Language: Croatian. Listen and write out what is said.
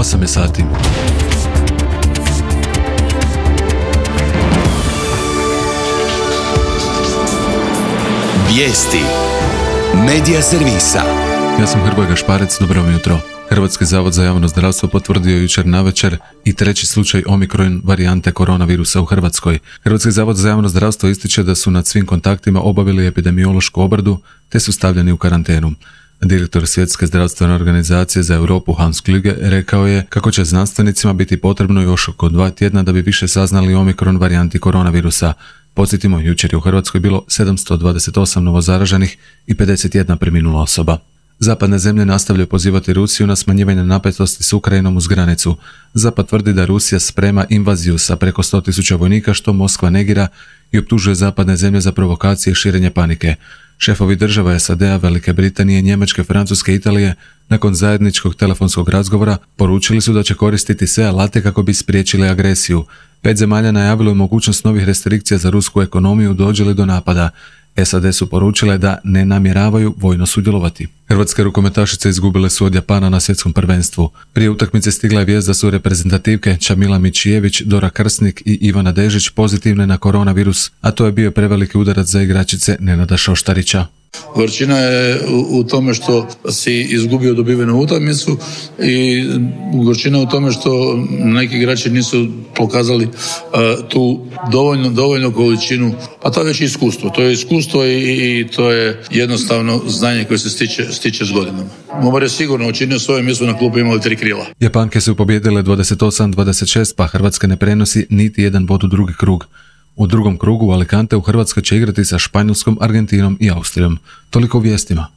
8 je sati. Vijesti Medija servisa. Ja sam Hrvoje Gašparec, dobro vam jutro. Hrvatski zavod za javno zdravstvo potvrdio jučer navečer i treći slučaj omikron varijante koronavirusa u Hrvatskoj. Hrvatski zavod za javno zdravstvo ističe da su nad svim kontaktima obavili epidemiološku obradu te su stavljeni u karantenu. Direktor Svjetske zdravstvene organizacije za Europu Hans Kluge rekao je kako će znanstvenicima biti potrebno još oko 2 tjedna da bi više saznali o omikron varijanti koronavirusa. Podsjetimo, jučer je u Hrvatskoj bilo 728 novozaraženih i 51 preminula osoba. Zapadne zemlje nastavljaju pozivati Rusiju na smanjivanje napetosti s Ukrajinom uz granicu. Zapad tvrdi da Rusija sprema invaziju sa preko 100.000 vojnika, što Moskva negira i optužuje zapadne zemlje za provokacije i širenje panike. Šefovi država SAD-a, Velike Britanije, Njemačke, Francuske i Italije nakon zajedničkog telefonskog razgovora poručili su da će koristiti sve alate kako bi spriječili agresiju. 5 zemalja najavilo je mogućnost novih restrikcija za rusku ekonomiju dođe li do napada. SAD su poručile da ne namjeravaju vojno sudjelovati. Hrvatske rukometašice izgubile su od Japana na svjetskom prvenstvu. Prije utakmice stigla je vijest da su reprezentativke Čamila Mičijević, Dora Krsnik i Ivana Dežić pozitivne na koronavirus, a to je bio preveliki udarac za igračice Nenada Šoštarića. Gorčina je u tome što si izgubio dobivenu utakmicu i gorčina u tome što neki igrači nisu pokazali tu dovoljnu količinu, a to je već iskustvo. To je iskustvo i to je jednostavno znanje koje se stiče s godinama. Momor je sigurno učinio svoje mjesto na klubu, imali 3 krila. Japanke su pobijedile 28-26, pa Hrvatska ne prenosi niti jedan bod u drugi krug. U drugom krugu Alicante u Hrvatskoj će igrati sa Španjolskom, Argentinom i Austrijom. Toliko u vijestima.